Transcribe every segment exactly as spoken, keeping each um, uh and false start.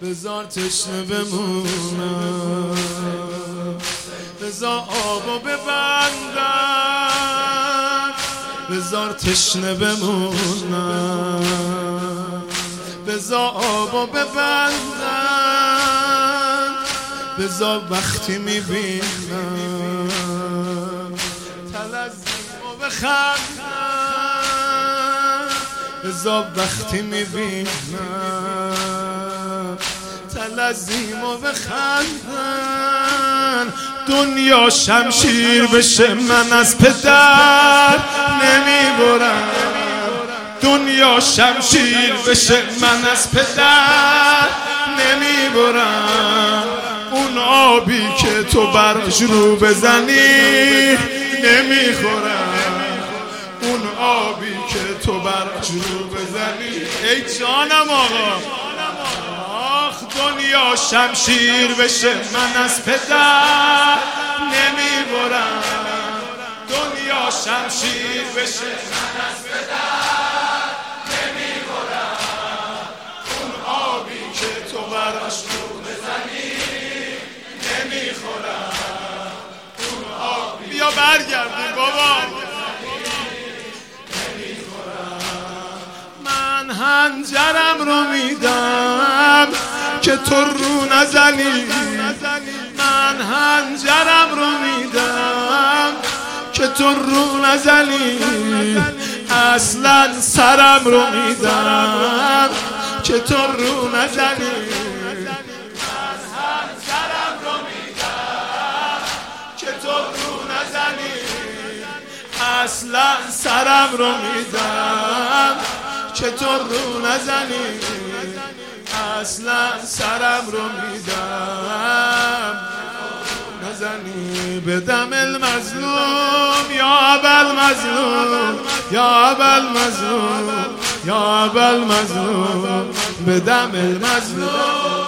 بذار تشنه بمونم، بذار آبو ببندم، بذار تشنه بمونم، بذار آبو ببندم، بذار وقتی میبینم تلزیمو بخندم، بذار وقتی میبینم تلزیمو بخندم. دنیا شمشیر بشه من از پدر نمیبرم، دنیا شمشیر بشه من از پدر نمیبرم. اون آبی که تو برش رو بزنی نمیخورم، اون آبی که تو برش رو بزنی. ای جانم آقا، آخ دنیا شمشیر بشه من از پدر نمیبرم، دنیا شمشیر بشه من از پدر نمیبرم. اون آبی که تو برش رو بزنی نمیخورم، اون آبی بیا برگردی بابا نمیخورم. من هنجرم رو میدم که تو رو نزنی، من هنجرم رو میدم که تو رو نزنی. اصلا سرم رو میدم که تو رو نزنی، من هنجرم رو میدم که تو رو نزنی. اصلا سرم رو میدم که تو رو نزنی، اصلا سرم رو میدم نزنی. بدم المظلوم یا ابا المظلوم، یا ابا المظلوم، یا ابا المظلوم. بدم المظلوم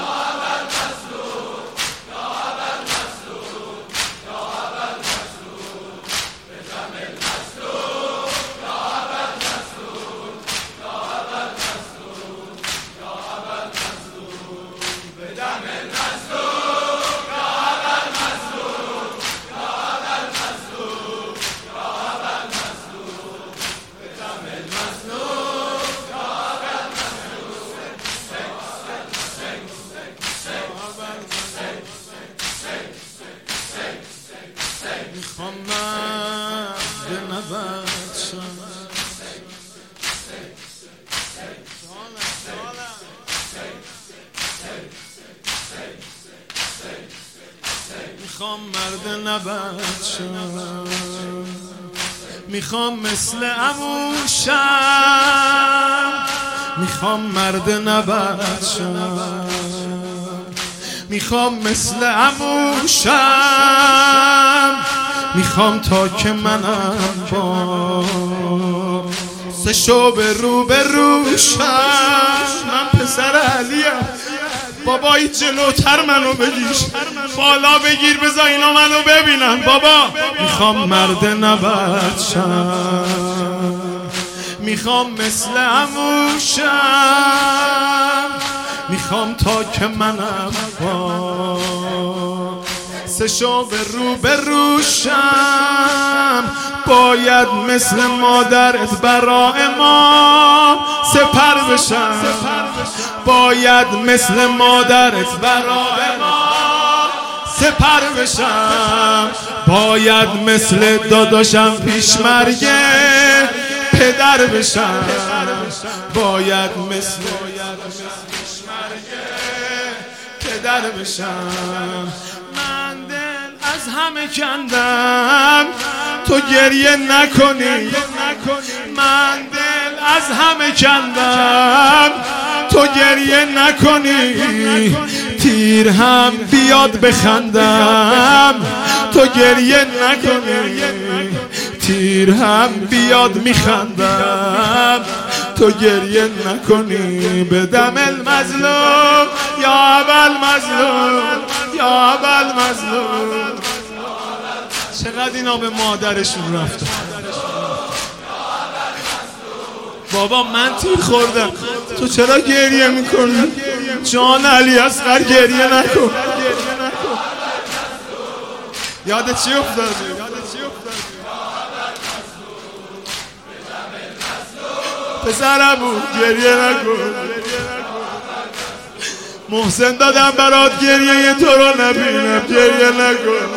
میخوام من به نبرد شم، میخوام مرد نبرد شم، میخوام مثل عمو شم، میخوام مرد نبرد شم، میخوام مثل عمو شم. میخوام تا که منم با سه شو به رو به رو شم. من پسر علیم، بابایی جلوتر منو بگیر، بالا بگیر بذار اینا منو ببینن. بابا میخوام مرد نبرد شم، میخوام مثل عمو شم، میخوام تا که منم با سه شو به رو به رو شم. باید مثل مادرت برای ما سپر بشم، باید مثل مادرت برای ما سپر بشم. باید مثل داداشم پیش مرگ پدر بشم، باید مثل پیش مرگ پدر بشم. من دل از همه کندم تو گریه نکنی، من دل از همه کندم تو گریه نکنی. تیر هم بیاد بخندم تو گریه نکنی، تیر هم بیاد میخندم تو گریه نکنی. بدم المظلوم یا ابا المظلوم، یا ابا المظلوم. چقدر اینا به مادرشون رفتن. بابا من تیر خوردم تو چرا گریه میکنی؟ جان علی اصغر گریه نکن. یادت چی افتاد؟ پسرمو گریه نکن. محسن دادم برات گریه تو رو نبینم، گریه نکن.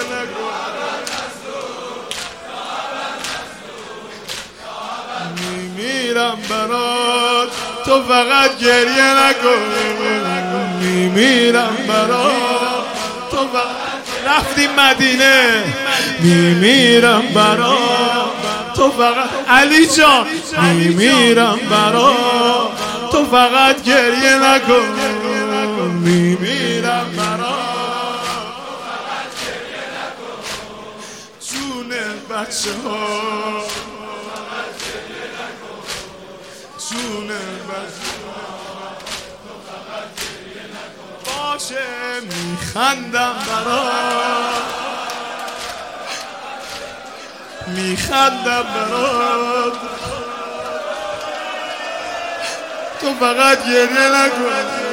میمیرم برات تو فقط گریه نکن. میمیرم برات تو فقط. رفتیم مدینه. میمیرم برات تو فقط. علی جان میمیرم برات تو فقط گریه نکن. میمیرم برات تو فقط گریه نکن. جون بچه ها جون بچه ها باشه میخندم برات میخندم برات تو فقط گریه نکن.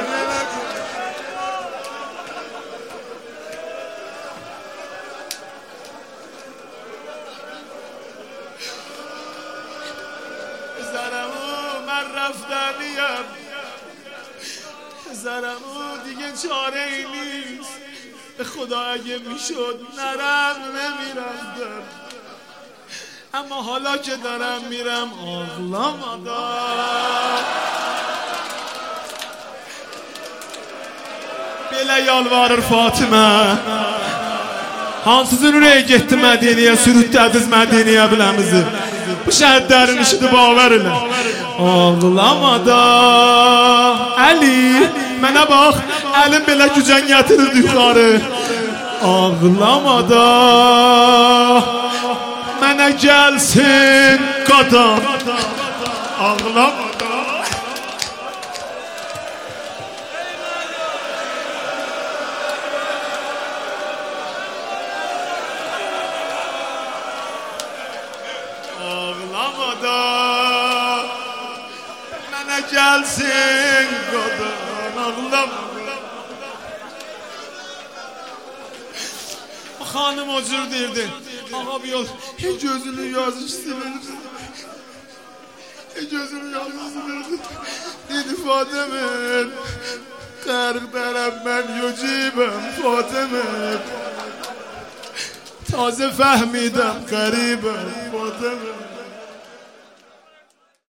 پسرمو من رفتنیم، پسرمو دیگه چاره ای نیست. به خدا اگه میشد نرم نمیرفتم، اما حالا که دارم میرم ağlama da. Belə yalvarır Fatimə, hansızın ürəyə getdi Mədiniyə, sürütdədiz Mədiniyə biləmizi. Bu şəhidlərin işidir, baver elə. Ağlama da Əli, mənə bax, əlim belə gücən gətirir yuxarı. Ağlama da mənə gəlsin qadam. Ağlama da. Ağlama da mənə gəlsin qadam. Ağlama da. Xanım özür dildi. Ağa bir yol, hiç gözünü yazı silerdi. Hiç gözünü yazı silerdi. Dedi Fatıma, qərq dərəm mən yücibəm Fatıma. Taze fəhmidəm qəribəm Fatıma.